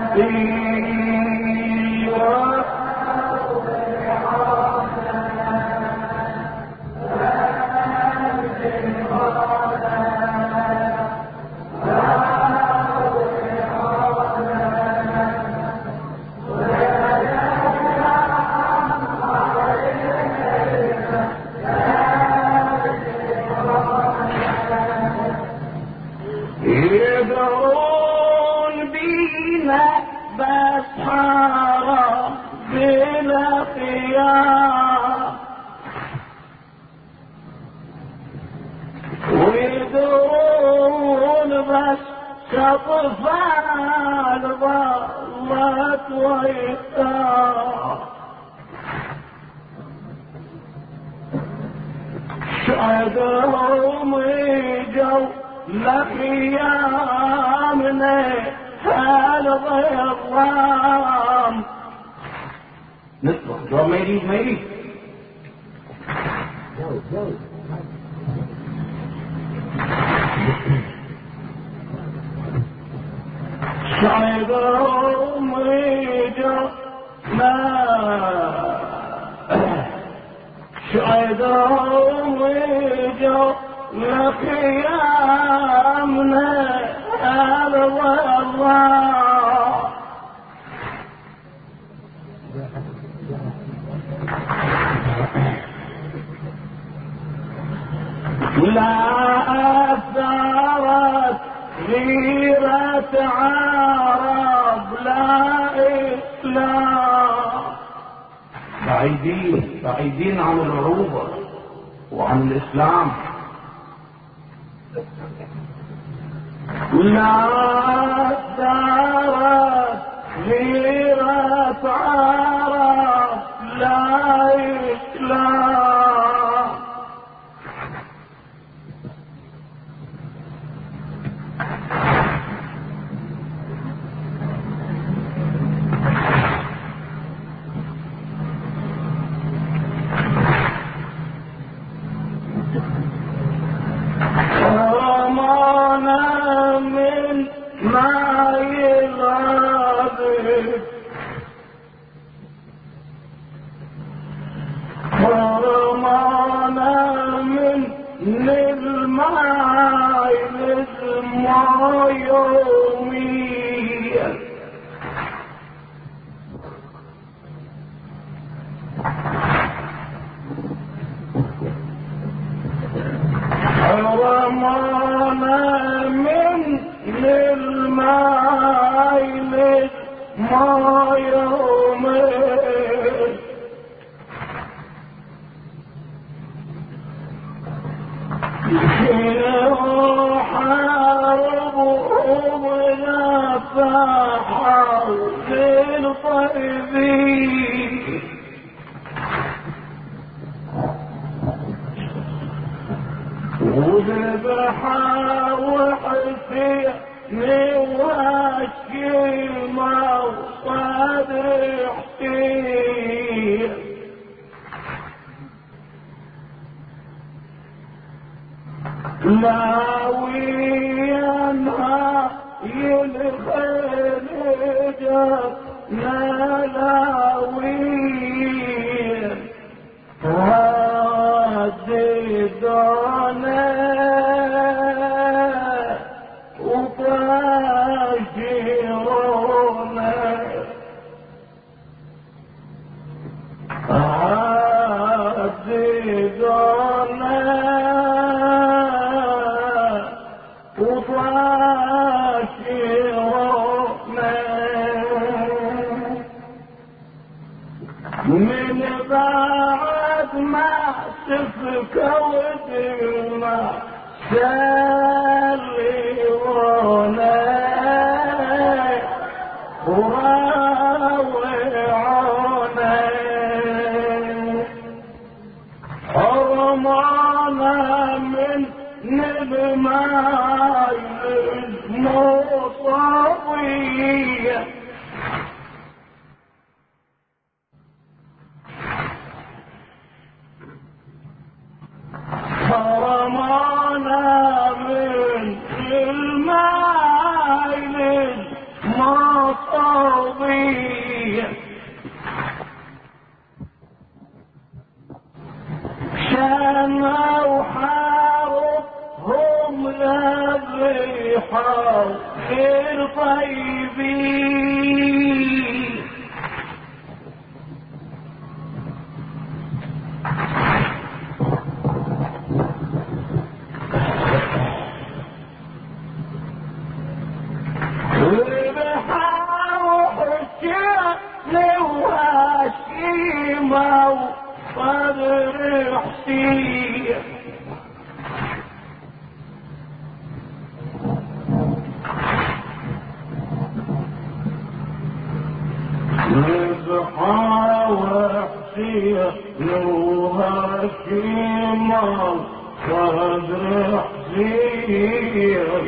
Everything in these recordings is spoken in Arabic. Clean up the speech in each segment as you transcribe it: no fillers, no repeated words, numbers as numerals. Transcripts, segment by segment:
يدرون بينا بس حرام بلا خيار، ويدرون بس كطفال ظلت ويختار، شهدهم يجوا لخيامنا هالظلام. نطلع جواب ما يريد ما يريد. شهدهم يجوا شهدهم يجوا لقيامنا الظلام. لا أثرت غيرة عرب لا إسلام، بعيدين عن العروبة وعن الإسلام. لا أثرت غيرة عرب لا إسلام، حرمنا من ما يغادر، حرمنا من الماء ما يوميا، حرمنا من الماء ما يومين، حاربهم نفاحا للطيبين، وذبحا وحسين وهشيمة وصدر حسين، لاوينها يلخل جتنا لاوين هددنا وطاجرونا، هددنا وطاجرونا، من بعد ما سفكوا دماء سلمونا وراوعونا، حرمنا من الماء المصابية، حرمنا من الماء المصابية، الريحة غير طيبين البحار وحشيت وهاشيمة وصدر حسين البحار وحشيت وهاشيمة وصدر حسين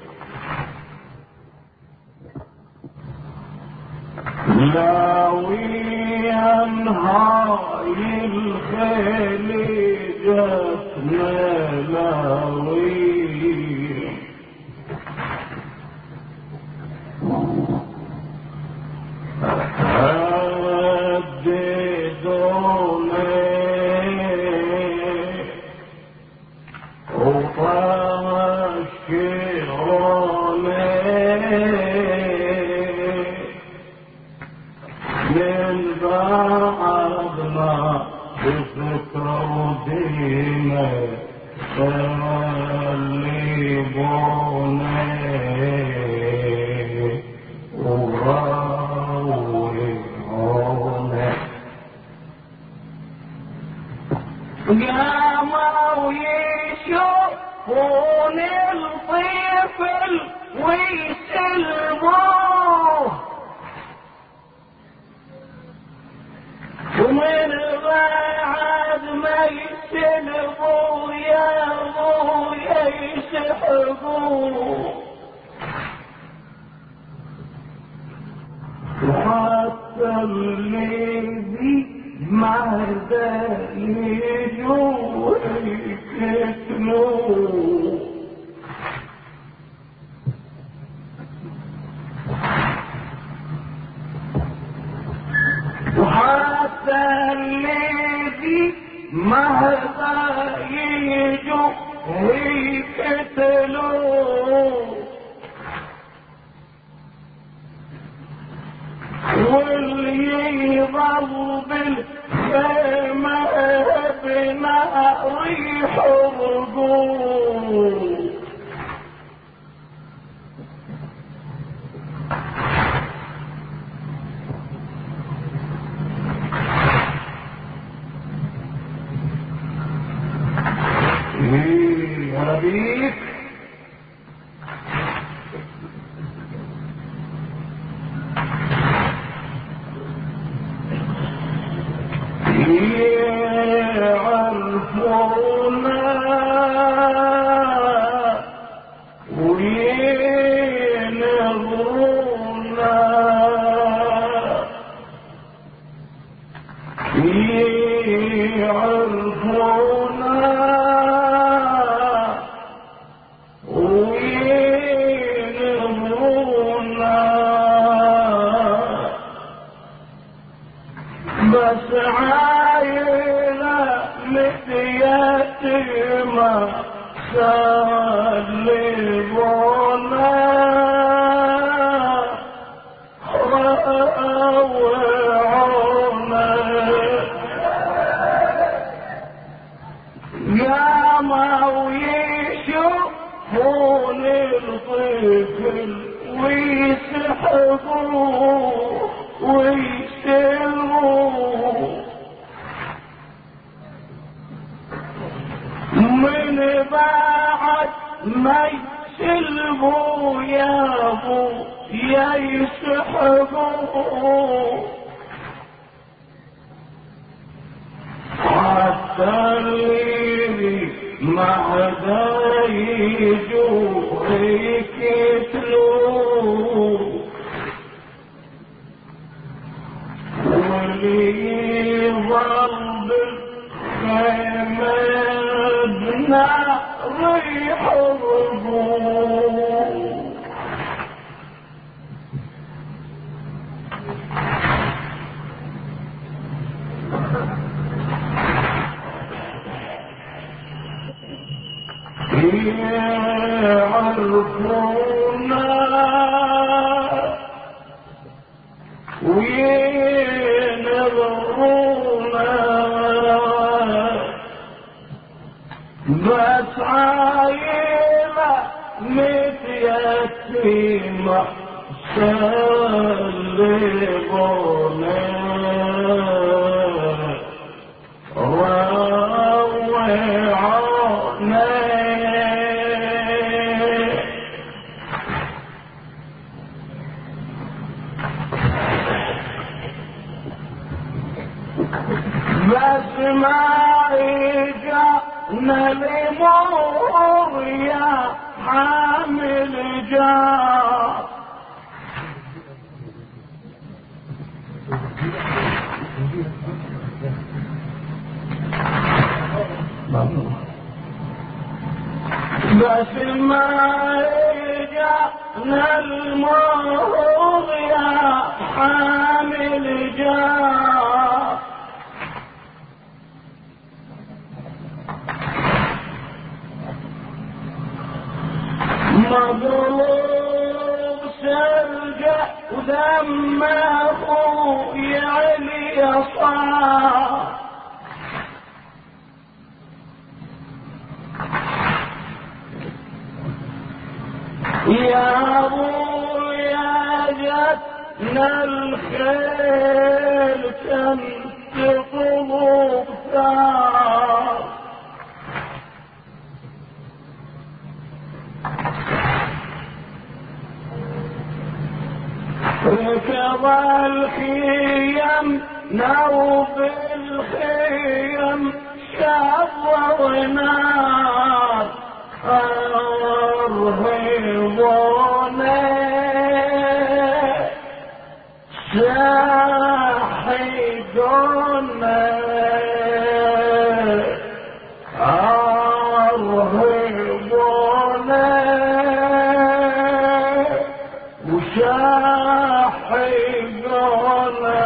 لاويا نهاي الخيل جتنا لاويا هددوني وطشروني من بعد ما بذكروا دينا صلبوني وراوعوني قاموا يشوفون الطفل ويسلموه ومن بعد ما يسلموا يا ابويا يسحبوه وحتى اللي مهدا يجوا يكتلوه وحتى الذي مهدا يجوا يقتلوه واللي يضل بالخيمة بنار يحرقوه هبيك يعرفونا وينظرونا يعرفونا بس عايلة لدياتما سلبونا روعونا قاموا يشوفون الطفل ويسحبوه ويسلموه من بعد ما يسلموا يا ابو يا يسحبوه حتى اللي معدا يجوا يقتلوه واللي يظل بالخيمة بنار يحرقوه يعرفونا يعرفونا وينظرونا بس عايلة متيتيمة سلبونا روعونا بس ما اجانا لمور يا حامل جار بس ما اجانا المور يا حامل جار مظلوم سرجع ودمه يعلي صار يا ابويا جتنا الخيل كنت طلوب ثار ركض الخيم نوب الخيم شر ونار أرهبونا ساحقونا أرهبونا وشاحقونا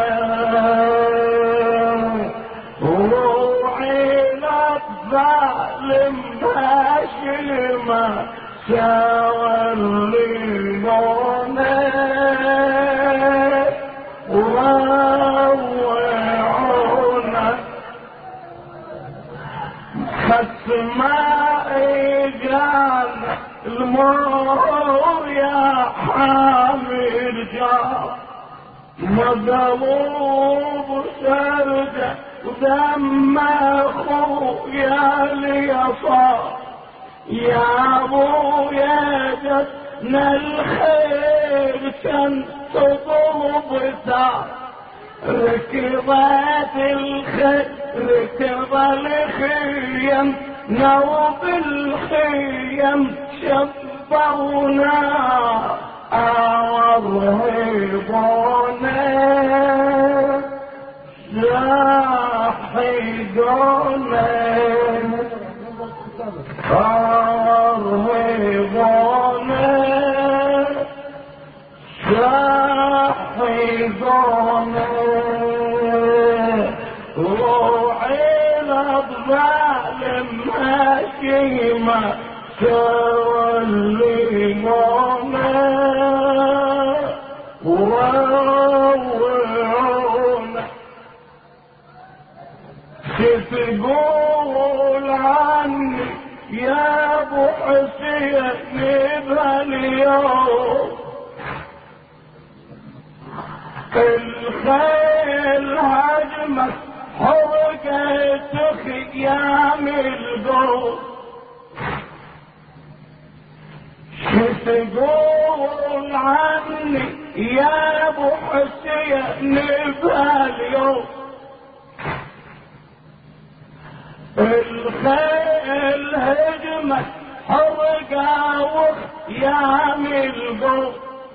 روحي للظالم هاشمة سولمونا وروعونا خصما اجانا المور يا حامل جار مظلوم سرده ودم اخويا ليصار يا ابويا جتنا الخير كان تطلب ثار ركضت الخير ركض الخيم نوب الخيم شبرونا أرهبونا ساحقونا أرهبونا ساحقونا روحي للظالم هاشمة سولمونا وروعونا تقول عني يا ابو حسين بهاليوم الخيل هجمت حرقت خيام القوم تقول عني يا ابو حسين بهاليوم الخيل هجمت حرقة وخيام القوم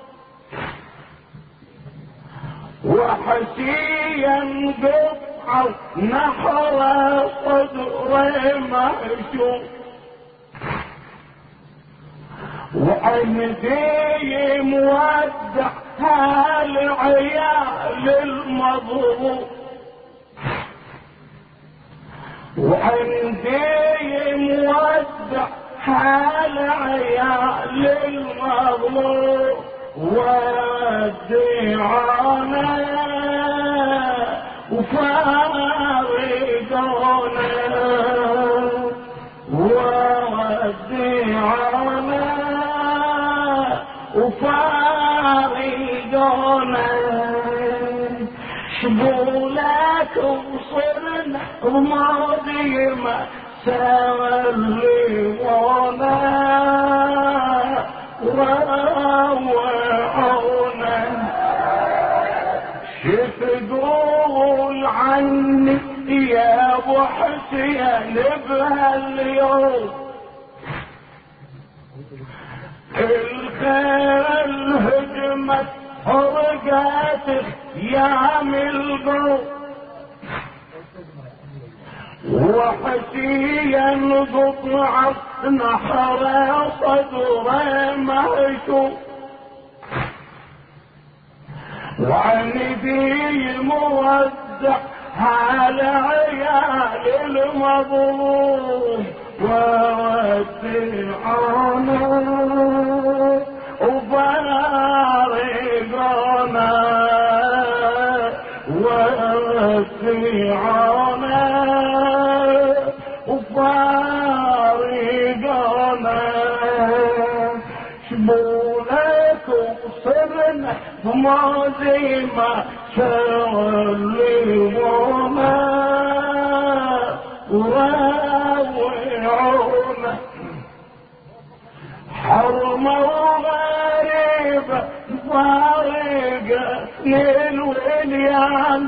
وحسيا قطعة نحر صدر مهجوم وعندي مودع هالعيال المظلوم وعندي مودع حال عيال المظلوم ودعانا وفارقونا ودعانا وفارقونا شبولك وصرنا وماضي ما سلمونا وروعونا شتقول عني يا ابو حسين بهاليوم الخير الهجمت حرقاتك يا ملقو وحسيا قطعت نحر صدره مهشوم وعندي موزع على عيال المظلوم وودعونا وفارقونا وودعونا وفارقونا شمولك وصرنا وما زي ما سلمونا وروعونا حرمة وغريبة فارقتني الوليان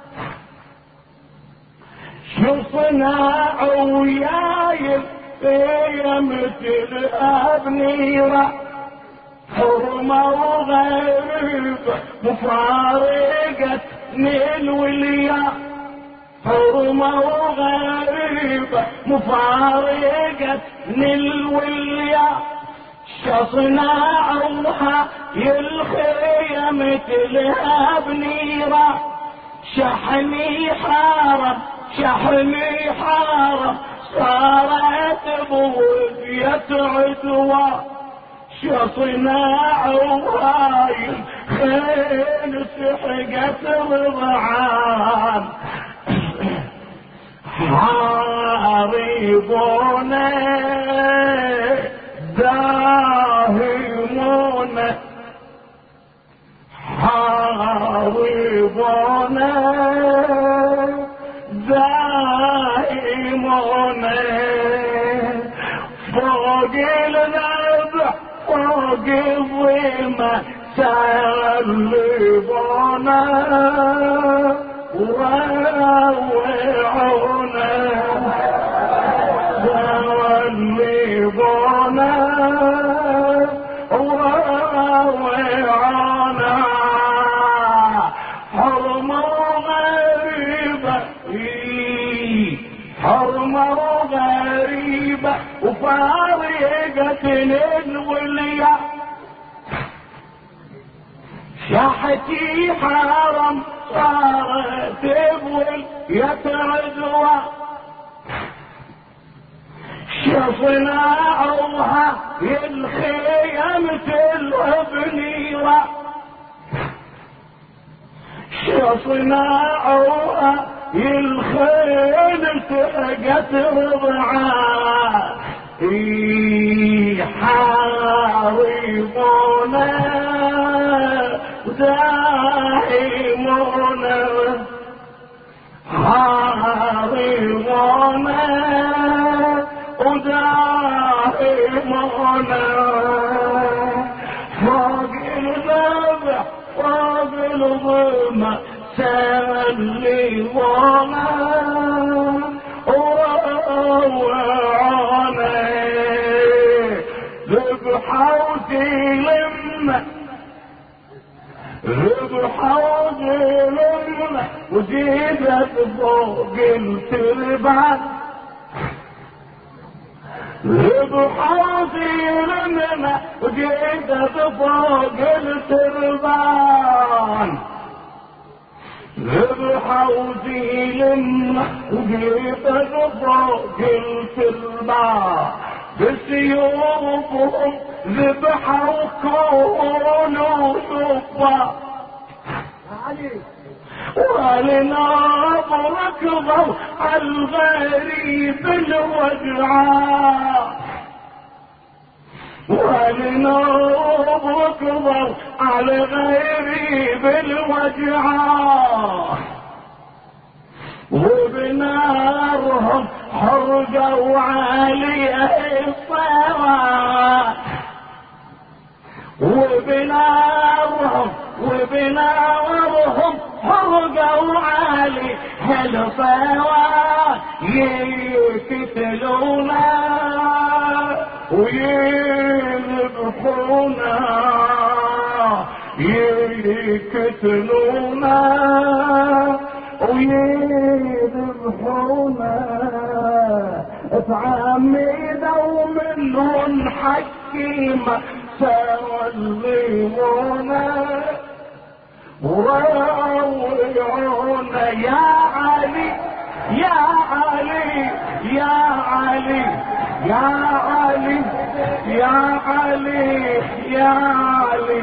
شو صنع وياي في مثل أبنيرة حرمة وغريبة مفارقتني الوليان حرمة وغريبة مفارقتني الوليان شصنعوها يلخي مثلها بنيرة شحني حارة صارت بوفية عدوى شصنعوها يلخي سحقت رضعان حاربونا داهمونا حاربونا داهمونا فوق الذبح فوق الظلمة سلبونا وروعونا سلبونا وروعونا حرمة غريبة وفارقتني الولية شحتي حرم صارت بولية عدوى شصنعوها الخيم تلها بنيرة شصنعوها الخيل تحقت رضعان يحاربونا وداهمونا حاربونا وداهمونا فوق الذبح فوق الظلمة سلمونا وروعونا ذبحة وسلمنا ذبحة وسلمنا وزيدت فوق التربان ذبحة وسلمنا وزيدت فوق التربان ذبحة وسلمنا وزيدت فوق التربان بسيوفهم ذبحوا كون وصفا ولناظر كبر عالغريب الوجعان ولناظر كبر عالغريب الوجعان وبنارهم حرقوا عليه الصوان وبنارهم حرقوا عليه الصوان يقتلونا ويذبحونا يقتلونا ويذبحونا فعمدوا منهم حكيمة سيظلمونا ويروعونا يا علي يا علي يا علي يا علي يا علي يا علي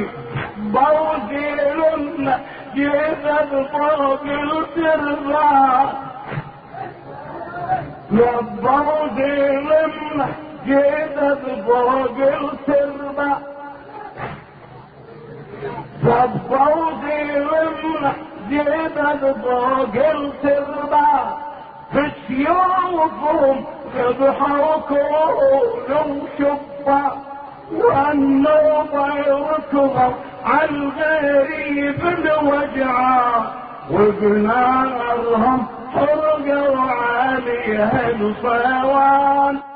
بوزيلنا جيدت فوق التربة يا بوزيلنا جيدت فوق التربة يا بوزيلنا جيدت فوق التربة بسيوفهم ذبحوا كون وشبا والنوبة يركضوا عالغريب الوجعان وبنارهم حرقوا عليها الصوان